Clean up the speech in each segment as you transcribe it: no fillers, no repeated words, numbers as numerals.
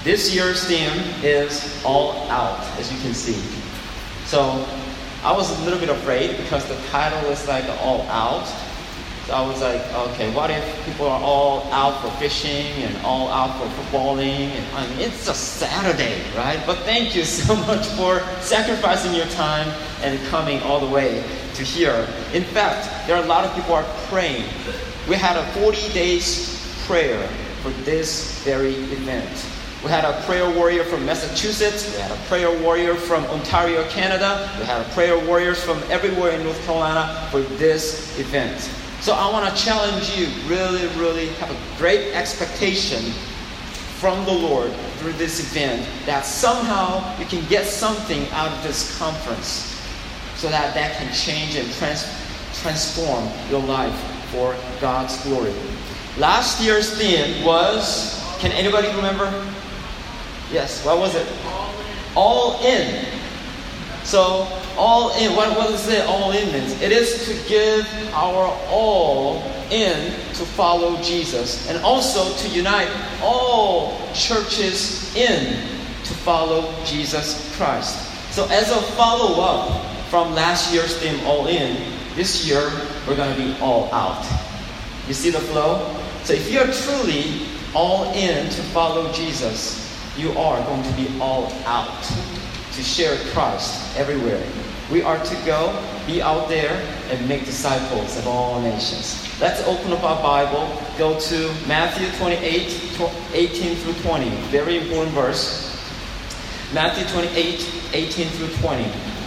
This year's theme is All Out, as you can see. So I was a little bit afraid because the title is like All Out. So I was like, okay, what if people are all out for fishing and all out for footballing? And I mean, it's a Saturday, right? But thank you so much for sacrificing your time and coming all the way to here. In fact, there are a lot of people are praying. We had a 40 days prayer for this very event. We had a prayer warrior from Massachusetts. We had a prayer warrior from Ontario, Canada. We had a prayer warriors from everywhere in North Carolina for this event. So I want to challenge you, really, really have a great expectation from the Lord through this event that somehow you can get something out of this conference so that can change and transform your life for God's glory. Last year's theme was, can anybody remember? Yes, what was it? All in. So, all in, what does it all in means? It is to give our all in to follow Jesus, and also to unite all churches in to follow Jesus Christ. So as a follow-up from last year's theme, All In, this year we're going to be all out. You see the flow? So if you're truly all in to follow Jesus, you are going to be all out to share Christ everywhere. We are to go, be out there, and make disciples of all nations. Let's open up our Bible. Go to Matthew 28, 18 through 20. Very important verse. Matthew 28, 18 through 20.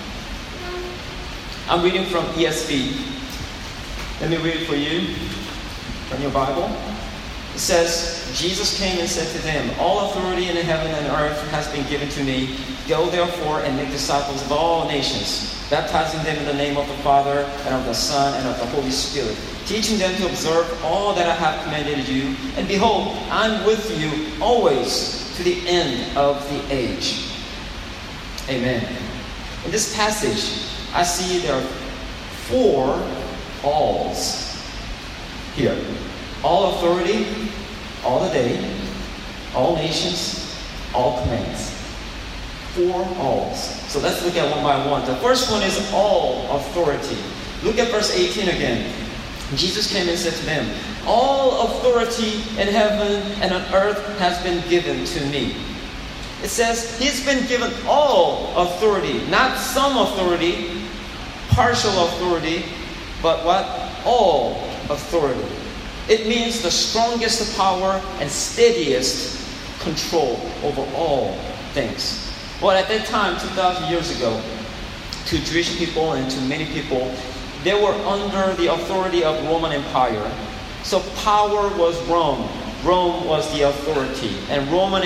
I'm reading from ESV. Let me read it for you from your Bible. It says, Jesus came and said to them, all authority in heaven and earth has been given to me. Go therefore and make disciples of all nations, baptizing them in the name of the Father and of the Son and of the Holy Spirit, teaching them to observe all that I have commanded you. And behold, I'm with you always to the end of the age. Amen. In this passage, I see there are 4 alls here. All authority, all the day, all nations, all commands. 4 alls. So let's look at one by one. The first one is all authority. Look at verse 18 again. Jesus came and said to them, all authority in heaven and on earth has been given to me. It says he's been given all authority, not some authority, partial authority, but what? All authority. It means the strongest power and steadiest control over all things. Well, at that time, 2,000 years ago, to Jewish people and to many people, they were under the authority of Roman Empire. So power was Rome. Rome was the authority. And Roman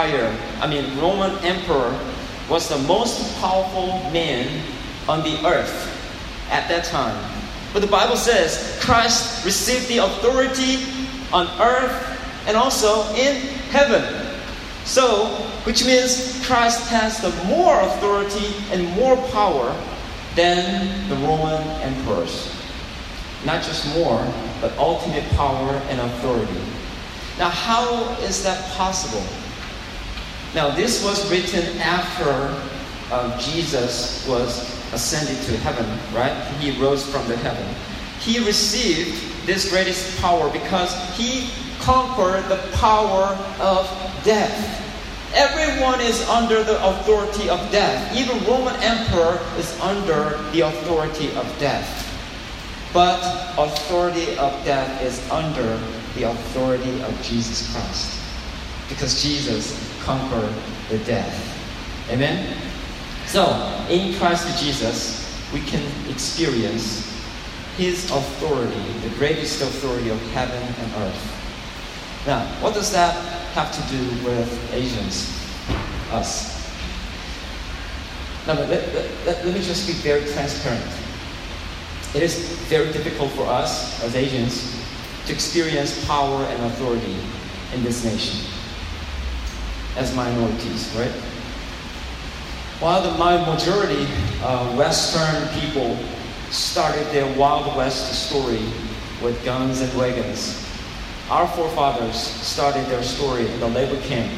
Emperor was the most powerful man on the earth at that time. But the Bible says Christ received the authority on earth and also in heaven. So, which means Christ has the more authority and more power than the Roman emperors. Not just more, but ultimate power and authority. Now, how is that possible? Now, this was written after Jesus was ascended to heaven, right? He rose from the heaven. He received this greatest power because he conquered the power of death. Everyone is under the authority of death. Even Roman emperor is under the authority of death. But authority of death is under the authority of Jesus Christ. Because Jesus conquered the death. Amen? So, in Christ Jesus, we can experience His authority, the greatest authority of heaven and earth. Now, what does that have to do with Asians, us? Now, let me just be very transparent. It is very difficult for us as Asians to experience power and authority in this nation as minorities, right? While the majority Western people started their Wild West story with guns and wagons, our forefathers started their story in the labor camp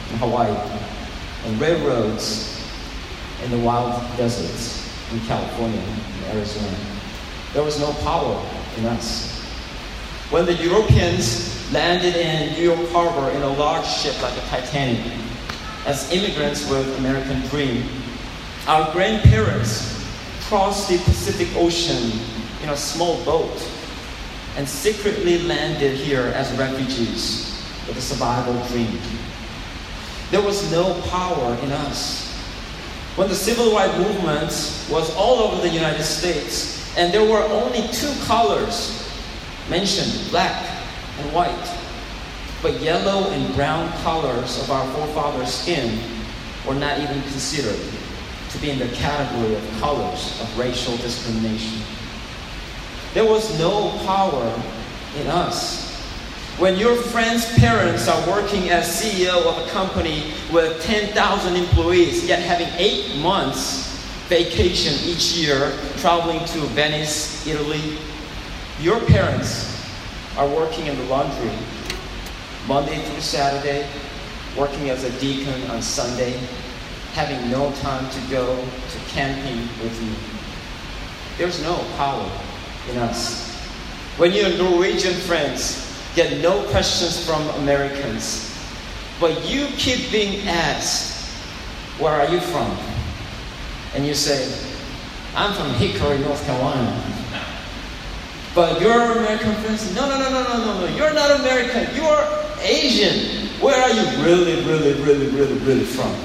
in Hawaii, and railroads in the wild deserts in California and Arizona. There was no power in us. When the Europeans landed in New York Harbor in a large ship like the Titanic, as immigrants with American dream, our grandparents crossed the Pacific Ocean in a small boat and secretly landed here as refugees with a survival dream. There was no power in us. When the civil rights movement was all over the United States, and there were only two colors mentioned, black and white, but yellow and brown colors of our forefathers' skin were not even considered to be in the category of colors of racial discrimination. There was no power in us. When your friend's parents are working as CEO of a company with 10,000 employees, yet having 8 months vacation each year, traveling to Venice, Italy, your parents are working in the laundry Monday through Saturday, working as a deacon on Sunday, having no time to go to camping with you. There's no power in us. When your Norwegian friends get no questions from Americans, but you keep being asked, where are you from? And you say, I'm from Hickory, North Carolina. But your American friends say, no, you're not American, you are Asian. Where are you really from?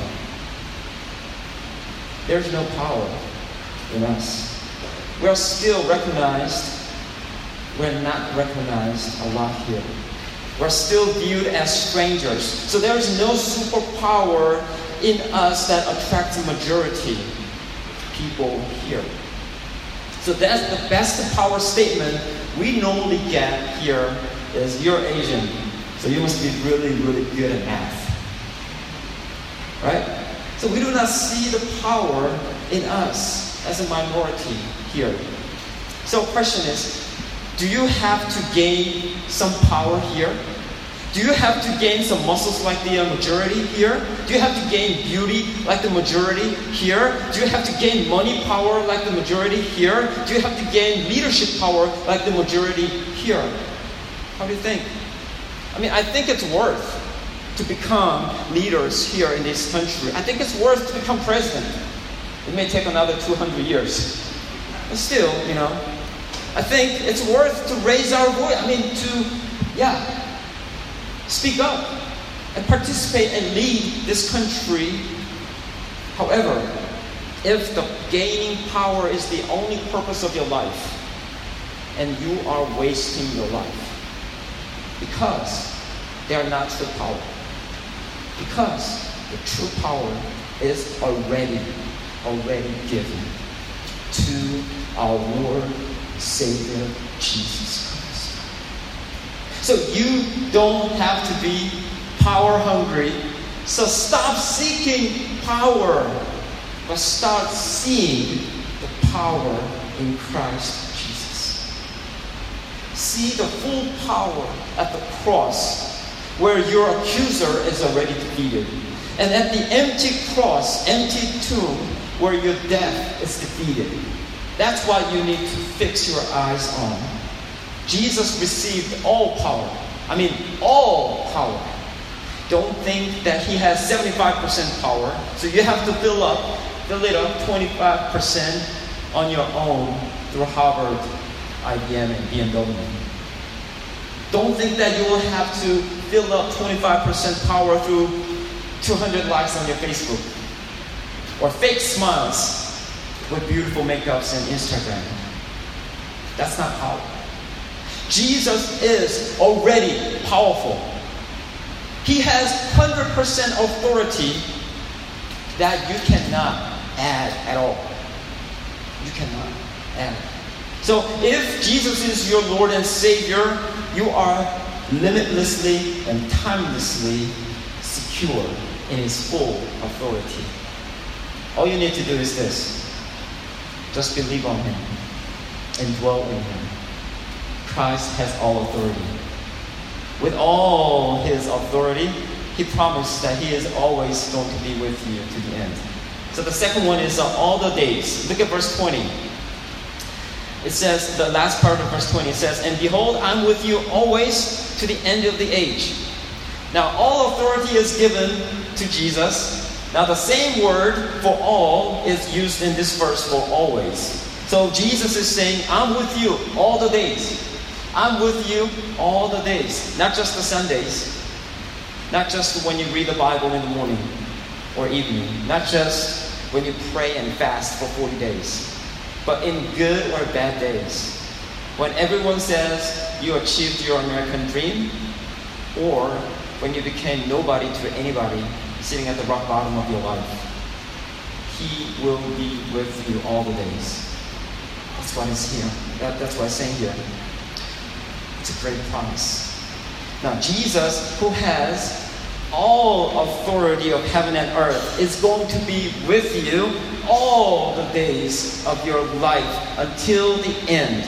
There's no power in us. We're still recognized. We're not recognized a lot here. We're still viewed as strangers. So there is no superpower in us that attracts the majority people here. So that's the best power statement we normally get here is you're Asian, so you must be really good at math. Right? So we do not see the power in us as a minority here. So the question is, do you have to gain some power here? Do you have to gain some muscles like the majority here? Do you have to gain beauty like the majority here? Do you have to gain money power like the majority here? Do you have to gain leadership power like the majority here? How do you think? I think it's worth to become leaders here in this country. I think it's worth to become president. It may take another 200 years. But still, I think it's worth to raise our voice. Speak up and participate and lead this country. However, if the gaining power is the only purpose of your life, and you are wasting your life, because they are not true power. Because the true power is already given to our Lord, Savior, Jesus Christ. So you don't have to be power hungry. So stop seeking power, but start seeing the power in Christ Jesus. See the full power at the cross, where your accuser is already defeated. And at the empty cross, empty tomb, where your death is defeated. That's what you need to fix your eyes on. Jesus received all power. All power. Don't think that he has 75% power, so you have to fill it up 25% on your own through Harvard, IBM, and BMW. Don't think that you will have to fill up 25% power through 200 likes on your Facebook, or fake smiles with beautiful makeups and Instagram. That's not power. Jesus is already powerful. He has 100% authority that you cannot add at all. You cannot add. So if Jesus is your Lord and Savior, you are limitlessly and timelessly secure in His full authority. All you need to do is this. Just believe on Him and dwell in Him. Christ has all authority. With all His authority, He promised that He is always going to be with you to the end. So the second one is all the days. Look at verse 20. It says, the last part of verse 20, it says, "And behold, I'm with you always to the end of the age." Now, all authority is given to Jesus. Now, the same word for all is used in this verse for always. So Jesus is saying, I'm with you all the days. I'm with you all the days. Not just the Sundays. Not just when you read the Bible in the morning or evening. Not just when you pray and fast for 40 days. But in good or bad days. When everyone says you achieved your American dream, or when you became nobody to anybody, sitting at the rock bottom of your life, He will be with you all the days. That's what it's here. That's what it's saying here. It's a great promise. Now, Jesus, who has all authority of heaven and earth, is going to be with you all the days of your life until the end.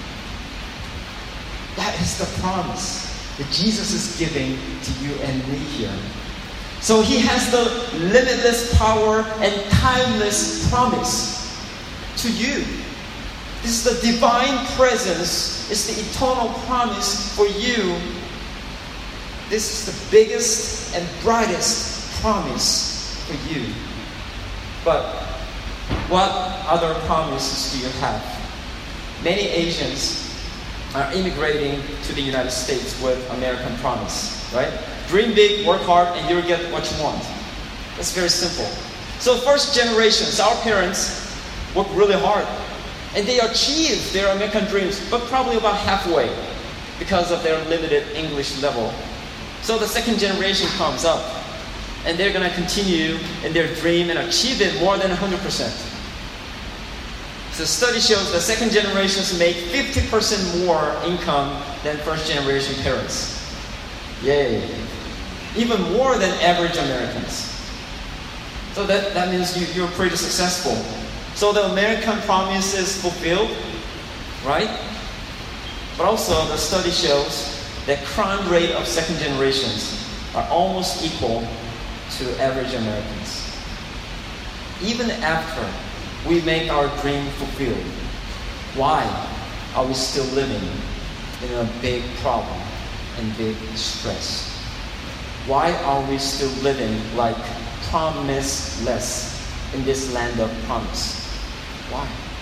That is the promise that Jesus is giving to you and me here. So He has the limitless power and timeless promise to you. This is the divine presence. It's the eternal promise for you. This is the biggest and brightest promise for you. But what other promises do you have? Many Asians are immigrating to the United States with American promise, right? Dream big, work hard, and you'll get what you want. That's very simple. So first generations, our parents worked really hard. And they achieved their American dreams, but probably about halfway because of their limited English level. So the second generation comes up, and they're going to continue in their dream and achieve it more than 100%. The study shows the second generations make 50% more income than first generation parents. Yay. Even more than average Americans. So that means you're pretty successful. So the American promise is fulfilled, right? But also the study shows that crime rate of second generations are almost equal to average Americans. Even after we make our dream fulfilled, why are we still living in a big problem and big stress? Why are we still living like promiseless in this land of promise? Why?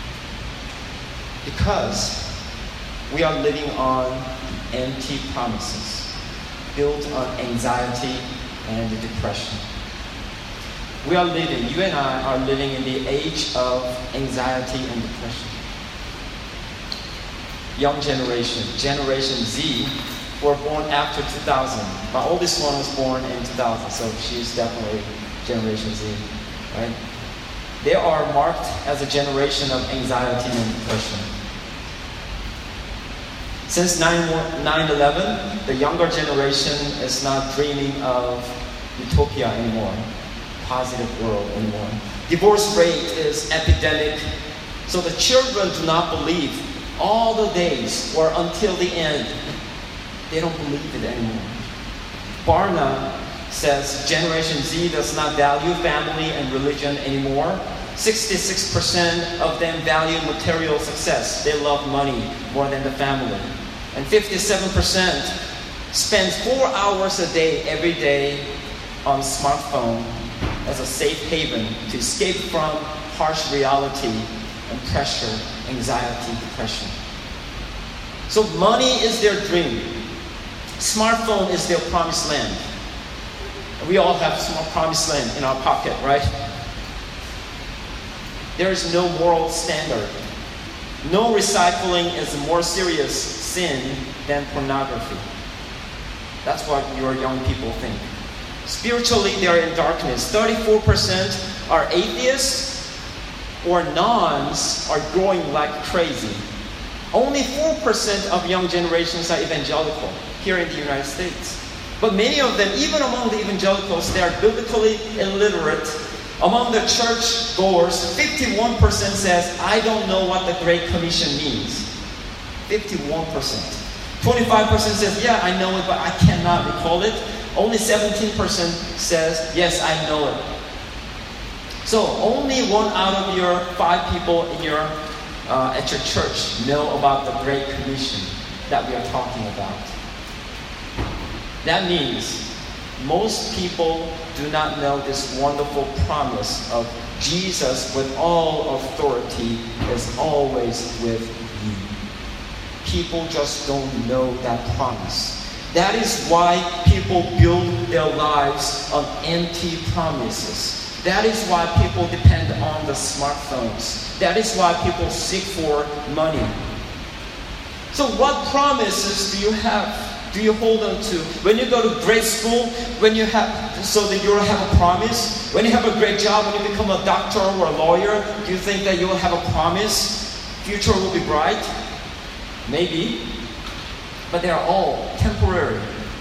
Because we are living on empty promises, built on anxiety and depression. We are living, you and I are living in the age of anxiety and depression. Young generation, Generation Z, were born after 2000. My oldest one was born in 2000, so she's definitely Generation Z, right? They are marked as a generation of anxiety and depression. Since 9/11, the younger generation is not dreaming of utopia anymore, positive world anymore. Divorce rate is epidemic, so the children do not believe all the days or until the end. They don't believe it anymore. Barna says Generation Z does not value family and religion anymore. 66% of them value material success. They love money more than the family. And 57% spend 4 hours a day, every day, on smartphone as a safe haven to escape from harsh reality and pressure, anxiety, depression. So money is their dream. Smartphone is their promised land. We all have small promised land in our pocket, right? There is no moral standard. No recycling is a more serious sin than pornography. That's what your young people think. Spiritually, they are in darkness. 34% are atheists, or nones are growing like crazy. Only 4% of young generations are evangelical here in the United States. But many of them, even among the evangelicals, they are biblically illiterate. Among the church goers, 51% says, I don't know what the Great Commission means. 51%. 25% says, yeah, I know it, but I cannot recall it. Only 17% says, yes, I know it. So only 1 out of your 5 people in your at your church know about the Great Commission that we are talking about. That means most people do not know this wonderful promise of Jesus with all authority is always with you. People just don't know that promise. That is why people build their lives on empty promises. That is why people depend on the smartphones. That is why people seek for money. So what promises do you have? Do you hold on to? When you go to grade school, so that you'll have a promise? When you have a great job, when you become a doctor or a lawyer, do you think that you will have a promise? Future will be bright? Maybe. But they are all temporary.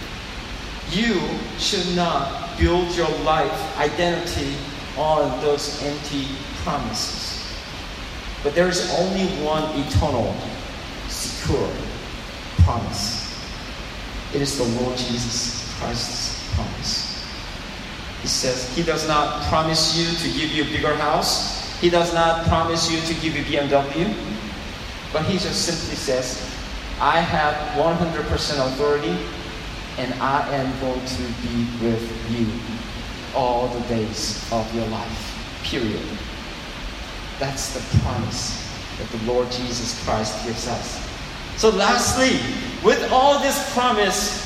You should not build your life identity on those empty promises. But there is only one eternal, secure promise. It is the Lord Jesus Christ's promise. He says He does not promise you to give you a bigger house. He does not promise you to give you BMW. But He just simply says, I have 100% authority and I am going to be with you all the days of your life. Period. That's the promise that the Lord Jesus Christ gives us. So lastly, with all this promise,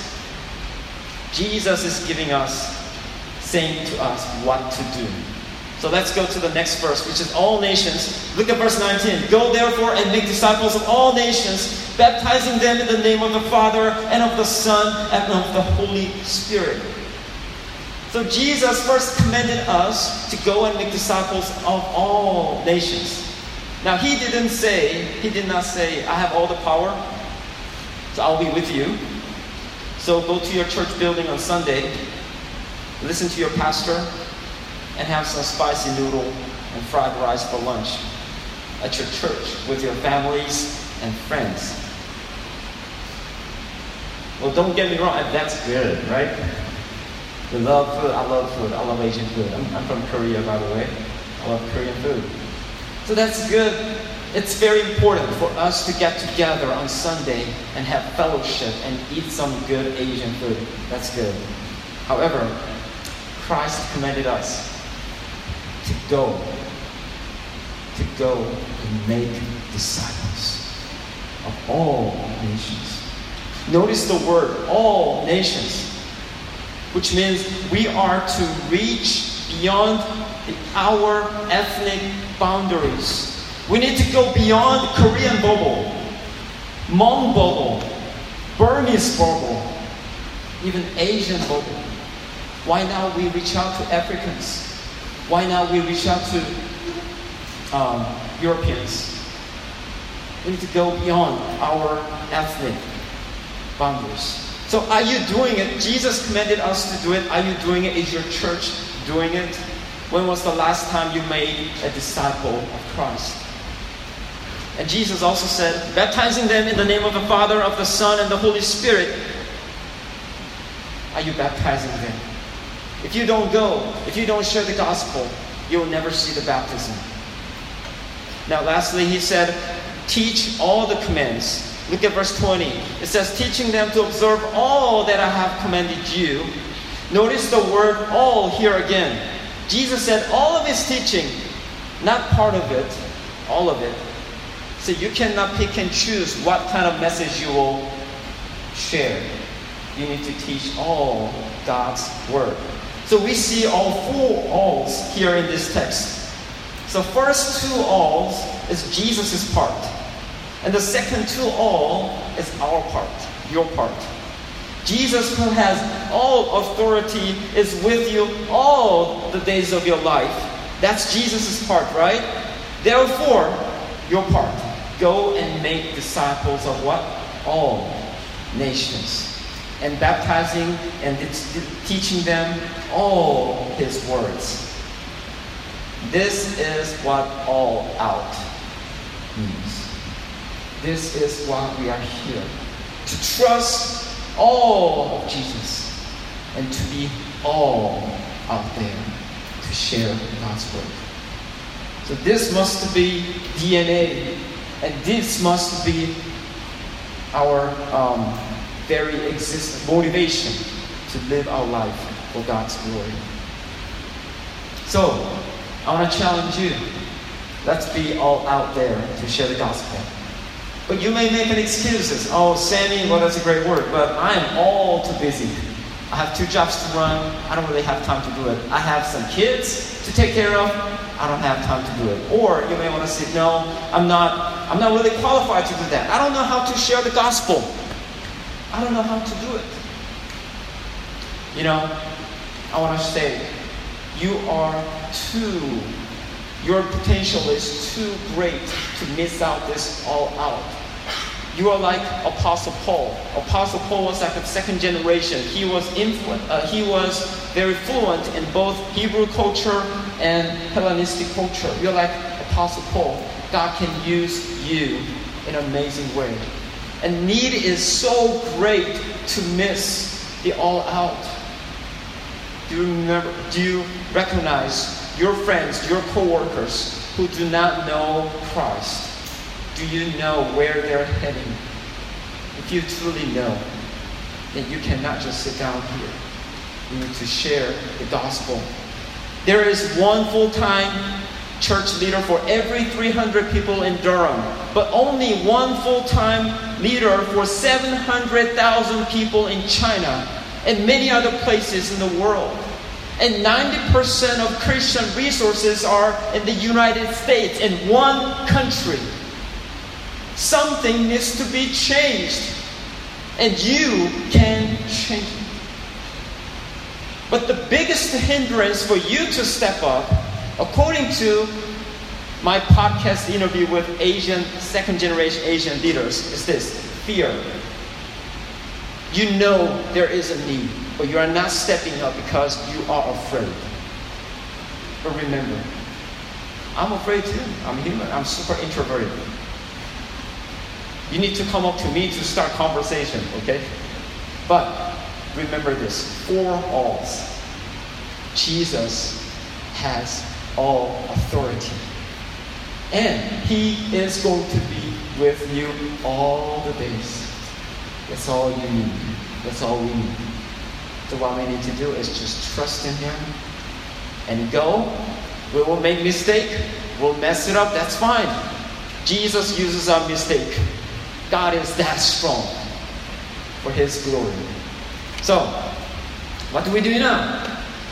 Jesus is giving us, saying to us what to do. So let's go to the next verse, which is all nations. Look at verse 19. Go therefore and make disciples of all nations, baptizing them in the name of the Father and of the Son and of the Holy Spirit. So Jesus first commanded us to go and make disciples of all nations. Now He did not say, I have all the power, so I'll be with you. So go to your church building on Sunday, listen to your pastor, and have some spicy noodle and fried rice for lunch at your church with your families and friends. Well, don't get me wrong, that's good, right? We love food. I love food. I love Asian food. I'm from Korea, by the way. I love Korean food. So that's good. It's very important for us to get together on Sunday and have fellowship and eat some good Asian food. That's good. However, Christ commanded us to go and make disciples of all nations. Notice the word, all nations, which means we are to reach beyond our ethnic boundaries. We need to go beyond Korean bubble, Hmong bubble, Burmese bubble, even Asian bubble. Why now we reach out to Africans? Why now we reach out to Europeans? We need to go beyond our ethnic boundaries. So are you doing it? Jesus commanded us to do it. Are you doing it? Is your church doing it? When was the last time you made a disciple of Christ? And Jesus also said, baptizing them in the name of the Father, of the Son, and the Holy Spirit. Are you baptizing them? If you don't go, if you don't share the gospel, you will never see the baptism. Now lastly, He said, teach all the commands. Look at verse 20. It says, teaching them to observe all that I have commanded you. Notice the word all here again. Jesus said all of His teaching, not part of it, all of it. So you cannot pick and choose what kind of message you will share. You need to teach all God's word. So we see all 4 alls here in this text. So first 2 alls is Jesus' part. And the second 2 all is our part, your part. Jesus, who has all authority, is with you all the days of your life. That's Jesus' part, right? Therefore, your part. Go and make disciples of what? All nations. And baptizing and teaching them all His words. This is what all out means. This is why we are here. To trust all of Jesus. and to be all out there to share God's word. So this must be DNA, and this must be our very motivation to live our life for God's glory. So, I want to challenge you. Let's be all out there to share the gospel. But you may make an excuses. Oh, Sammy, well, that's a great word, but I am all too busy. I have 2 jobs to run. I don't really have time to do it. I have some kids to take care of. I don't have time to do it. Or you may want to say, no, I'm not really qualified to do that. I don't know how to share the gospel. I don't know how to do it. You know, I want to say, your potential is too great to miss out this all out. You are like Apostle Paul. Apostle Paul was like a second generation. He was very fluent in both Hebrew culture and Hellenistic culture. You're like Apostle Paul. God can use you in an amazing way. And need is so great to miss the all out. Do you recognize your friends, your co-workers who do not know Christ? Do you know where they're heading? If you truly know, then you cannot just sit down here. You need to share the gospel. There is one full-time church leader for every 300 people in Durham, but only one full-time leader for 700,000 people in China and many other places in the world. And 90% of Christian resources are in the United States, in one country. Something needs to be changed, and you can change it. But the biggest hindrance for you to step up, according to my podcast interview with second-generation Asian leaders, is this: fear. You know there is a need, but you are not stepping up because you are afraid. But remember, I'm afraid too. I'm human. I'm super introverted. You need to come up to me to start conversation, okay? But remember this: for all, Jesus has all authority. And He is going to be with you all the days. That's all you need. That's all we need. So what we need to do is just trust in Him and go. We will make mistake. We'll mess it up. That's fine. Jesus uses our mistake. God is that strong for His glory. So, what do we do now?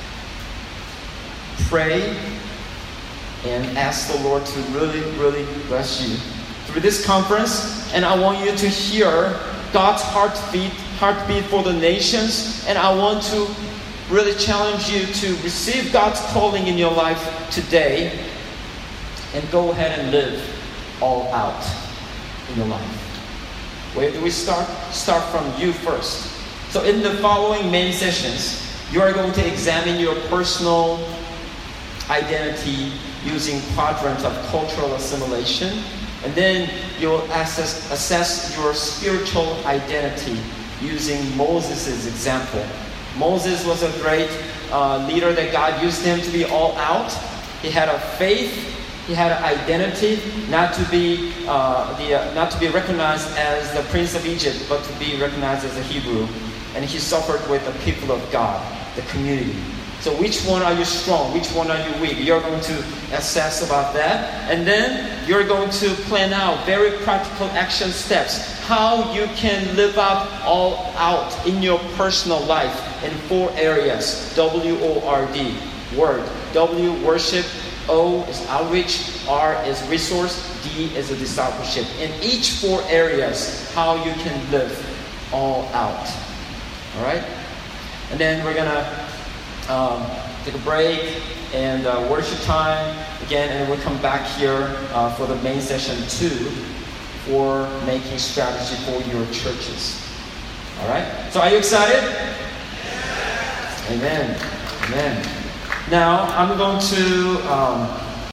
Pray and ask the Lord to really, really bless you through this conference. And I want you to hear God's heartbeat for the nations. And I want to really challenge you to receive God's calling in your life today and go ahead and live all out in your life. Where do we start? Start from you first. So in the following main sessions, you are going to examine your personal identity using quadrants of cultural assimilation. And then you'll assess your spiritual identity using Moses' example. Moses was a great leader that God used him to be all out. He had a faith, he had an identity, not to be recognized as the Prince of Egypt, but to be recognized as a Hebrew. And he suffered with the people of God, the community. So which one are you strong? Which one are you weak? You're going to assess about that. And then you're going to plan out very practical action steps. How you can live out all out in your personal life in 4 areas. W-O-R-D, word. W, worship. O is outreach. R is resource. D is a discipleship. In each 4 areas, how you can live all out. All right? And then we're going to take a break and worship time again, and we'll come back here for the main session 2 for making strategy for your churches. All right? So are you excited? Amen. Amen. Now I'm going to